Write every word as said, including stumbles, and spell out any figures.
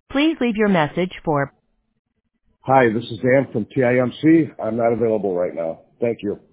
Please leave your message for Hi, this is Dan from T I M C. I'm not available right now. Thank you.